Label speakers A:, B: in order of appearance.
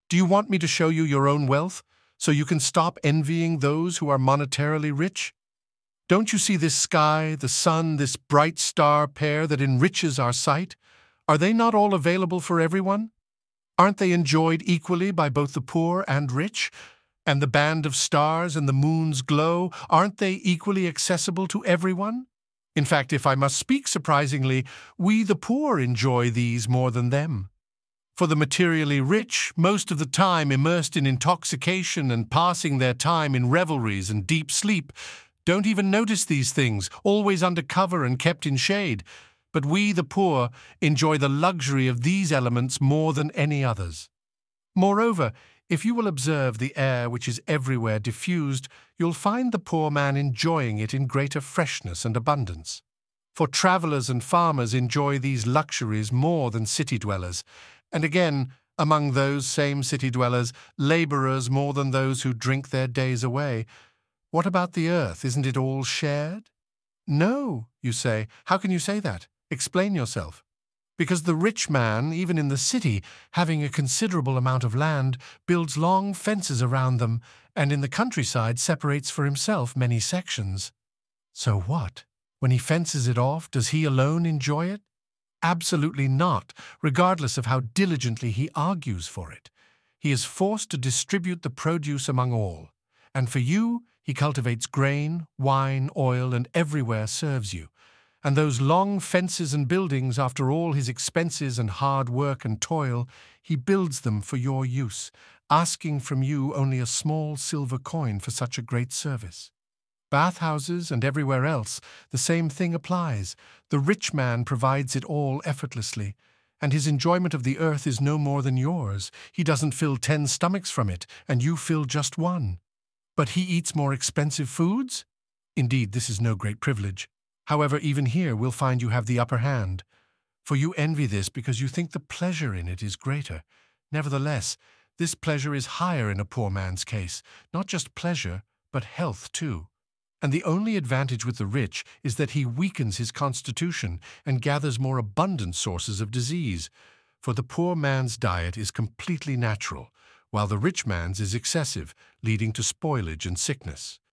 A: Do you want me to show you your own wealth, so you can stop envying those who are monetarily rich? Don't you see this sky, the sun, this bright star pair that enriches our sight? Are they not all available for everyone? Aren't they enjoyed equally by both the poor and rich? And the band of stars and the moon's glow, aren't they equally accessible to everyone? In fact, if I must speak surprisingly, we the poor enjoy these more than them. For the materially rich, most of the time immersed in intoxication and passing their time in revelries and deep sleep, don't even notice these things, always under cover and kept in shade. But we, the poor, enjoy the luxury of these elements more than any others. Moreover, if you will observe the air which is everywhere diffused, you'll find the poor man enjoying it in greater freshness and abundance. For travelers and farmers enjoy these luxuries more than city dwellers, and again, among those same city dwellers, laborers more than those who drink their days away. What about the earth? Isn't it all shared? No, you say. How can you say that? Explain yourself. Because the rich man, even in the city, having a considerable amount of land, builds long fences around them, and in the countryside separates for himself many sections. So what? When he fences it off, does he alone enjoy it? Absolutely not, regardless of how diligently he argues for it. He is forced to distribute the produce among all, and for you he cultivates grain, wine, oil, and everywhere serves you. And those long fences and buildings, after all his expenses and hard work and toil, he builds them for your use, asking from you only a small silver coin for such a great service. Bathhouses and everywhere else, the same thing applies. The rich man provides it all effortlessly, and his enjoyment of the earth is no more than yours. He doesn't fill 10 stomachs from it, and you fill just one. But he eats more expensive foods? Indeed, this is no great privilege. However, even here we'll find you have the upper hand. For you envy this because you think the pleasure in it is greater. Nevertheless, this pleasure is higher in a poor man's case, not just pleasure, but health too. And the only advantage with the rich is that he weakens his constitution and gathers more abundant sources of disease. For the poor man's diet is completely natural, while the rich man's is excessive, leading to spoilage and sickness.